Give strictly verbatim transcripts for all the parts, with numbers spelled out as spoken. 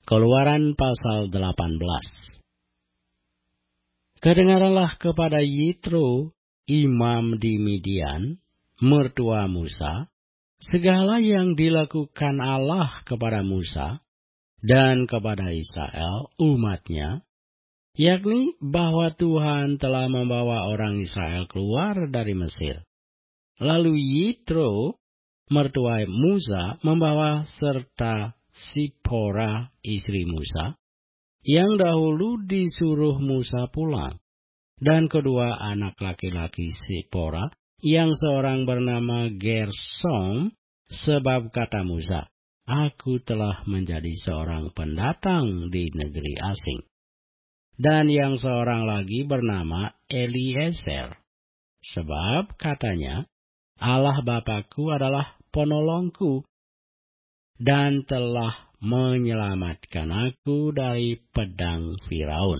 Keluaran pasal delapan belas. Kedengaranlah kepada Yitro, imam di Midian, mertua Musa, segala yang dilakukan Allah kepada Musa dan kepada Israel, umatnya, yakni bahwa Tuhan telah membawa orang Israel keluar dari Mesir. Lalu Yitro, mertua Musa, membawa serta Sipora, istri Musa, yang dahulu disuruh Musa pulang, dan kedua anak laki-laki Sipora, yang seorang bernama Gersom, sebab kata Musa, aku telah menjadi seorang pendatang di negeri asing. Dan yang seorang lagi bernama Eliezer, sebab katanya, Allah Bapakku adalah penolongku, dan telah menyelamatkan aku dari pedang Firaun.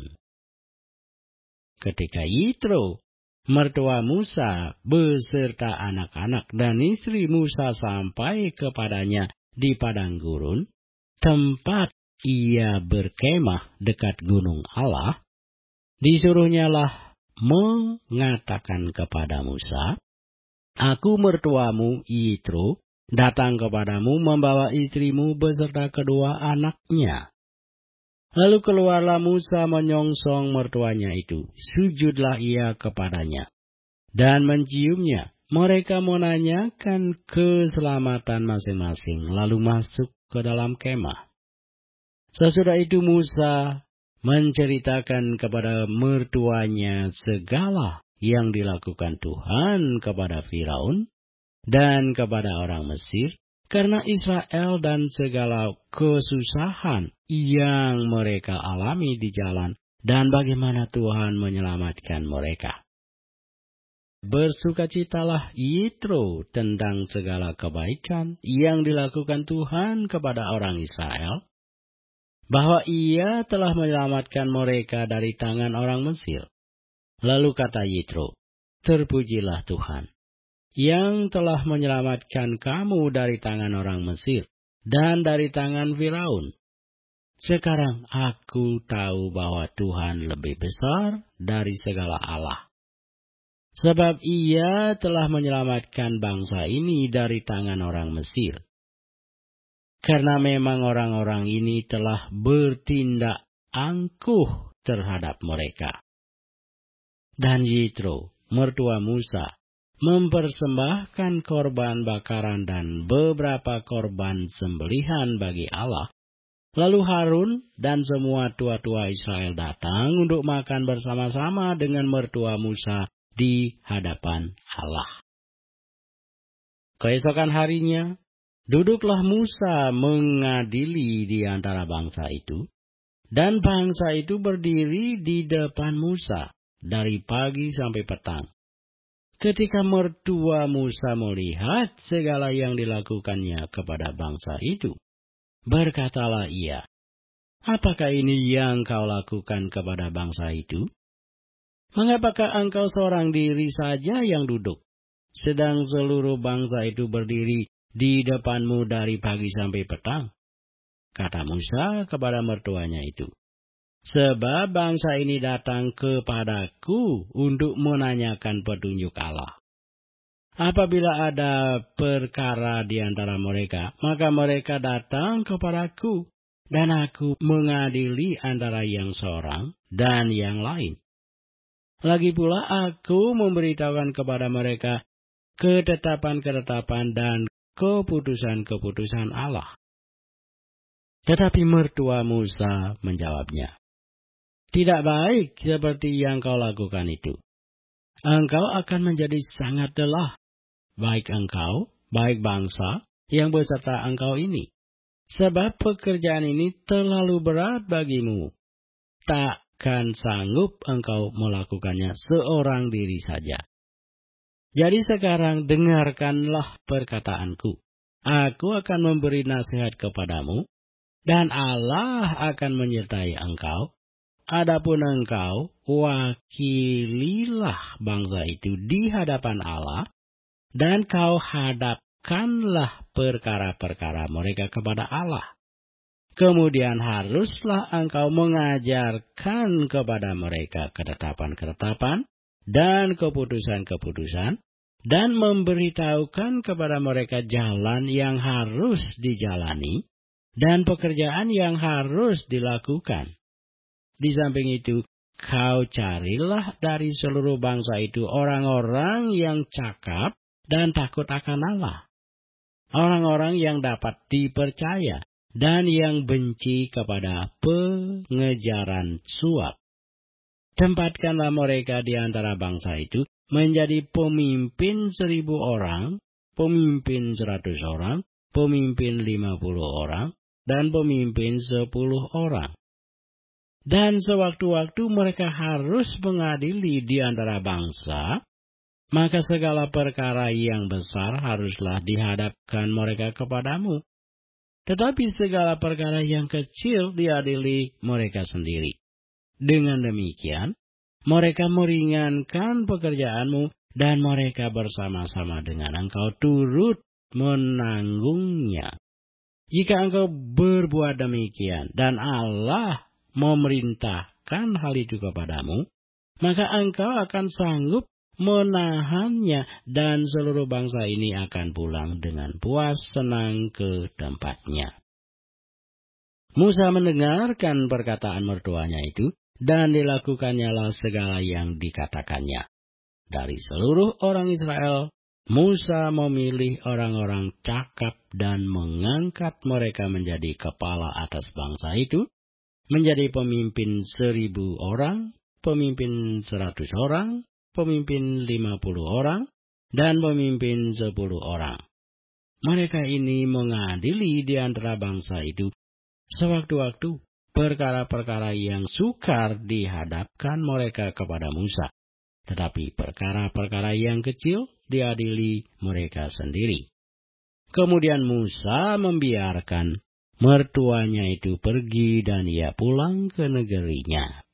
Ketika Yitro, mertua Musa, beserta anak-anak dan istri Musa sampai kepadanya di padang gurun, tempat ia berkemah dekat gunung Allah, disuruhnyalah mengatakan kepada Musa, aku mertuamu Yitro, datang kepadamu membawa istrimu beserta kedua anaknya. Lalu keluarlah Musa menyongsong mertuanya itu. Sujudlah ia kepadanya dan menciumnya. Mereka menanyakan keselamatan masing-masing, lalu masuk ke dalam kemah. Sesudah itu Musa menceritakan kepada mertuanya segala yang dilakukan Tuhan kepada Firaun dan kepada orang Mesir, karena Israel dan segala kesusahan yang mereka alami di jalan, dan bagaimana Tuhan menyelamatkan mereka. Bersukacitalah Yitro tentang segala kebaikan yang dilakukan Tuhan kepada orang Israel, bahwa ia telah menyelamatkan mereka dari tangan orang Mesir. Lalu kata Yitro, terpujilah Tuhan, yang telah menyelamatkan kamu dari tangan orang Mesir dan dari tangan Firaun. Sekarang aku tahu bahwa Tuhan lebih besar dari segala Allah, sebab ia telah menyelamatkan bangsa ini dari tangan orang Mesir. Karena memang orang-orang ini telah bertindak angkuh terhadap mereka. Dan Yitro, mertua Musa, mempersembahkan korban bakaran dan beberapa korban sembelihan bagi Allah. Lalu Harun dan semua tua-tua Israel datang untuk makan bersama-sama dengan mertua Musa di hadapan Allah. Keesokan harinya, duduklah Musa mengadili di antara bangsa itu, dan bangsa itu berdiri di depan Musa dari pagi sampai petang. Ketika mertua Musa melihat segala yang dilakukannya kepada bangsa itu, berkatalah ia, apakah ini yang kau lakukan kepada bangsa itu? Mengapakah engkau seorang diri saja yang duduk, sedang seluruh bangsa itu berdiri di depanmu dari pagi sampai petang? Kata Musa kepada mertuanya itu, sebab bangsa ini datang kepadaku untuk menanyakan petunjuk Allah. Apabila ada perkara di antara mereka, maka mereka datang kepadaku, dan aku mengadili antara yang seorang dan yang lain. Lagi pula aku memberitahukan kepada mereka ketetapan-ketetapan dan keputusan-keputusan Allah. Tetapi mertua Musa menjawabnya, tidak baik seperti yang kau lakukan itu. Engkau akan menjadi sangat lelah, baik engkau, baik bangsa yang beserta engkau ini. Sebab pekerjaan ini terlalu berat bagimu. Takkan sanggup engkau melakukannya seorang diri saja. Jadi sekarang dengarkanlah perkataanku. Aku akan memberi nasihat kepadamu, dan Allah akan menyertai engkau. Adapun engkau, wakililah bangsa itu di hadapan Allah, dan kau hadapkanlah perkara-perkara mereka kepada Allah. Kemudian haruslah engkau mengajarkan kepada mereka ketetapan-ketetapan dan keputusan-keputusan, dan memberitahukan kepada mereka jalan yang harus dijalani dan pekerjaan yang harus dilakukan. Di samping itu, kau carilah dari seluruh bangsa itu orang-orang yang cakap dan takut akan Allah, orang-orang yang dapat dipercaya, dan yang benci kepada pengejaran suap. Tempatkanlah mereka di antara bangsa itu menjadi pemimpin seribu orang, pemimpin seratus orang, pemimpin lima puluh orang, dan pemimpin sepuluh orang. Dan sewaktu-waktu mereka harus mengadili di antara bangsa, maka segala perkara yang besar haruslah dihadapkan mereka kepadamu. Tetapi segala perkara yang kecil diadili mereka sendiri. Dengan demikian, mereka meringankan pekerjaanmu, dan mereka bersama-sama dengan engkau turut menanggungnya. Jika engkau berbuat demikian, dan Allah memerintahkan hal itu kepadamu, maka engkau akan sanggup menahannya, dan seluruh bangsa ini akan pulang dengan puas senang ke tempatnya. Musa mendengarkan perkataan mertuanya itu, dan dilakukannya lah segala yang dikatakannya. Dari seluruh orang Israel, Musa memilih orang-orang cakap dan mengangkat mereka menjadi kepala atas bangsa itu, menjadi pemimpin seribu orang, pemimpin seratus orang, pemimpin lima puluh orang, dan pemimpin sepuluh orang. Mereka ini mengadili di antara bangsa itu sewaktu-waktu perkara-perkara yang sukar dihadapkan mereka kepada Musa. Tetapi perkara-perkara yang kecil diadili mereka sendiri. Kemudian Musa membiarkan mertuanya itu pergi, dan ia pulang ke negerinya.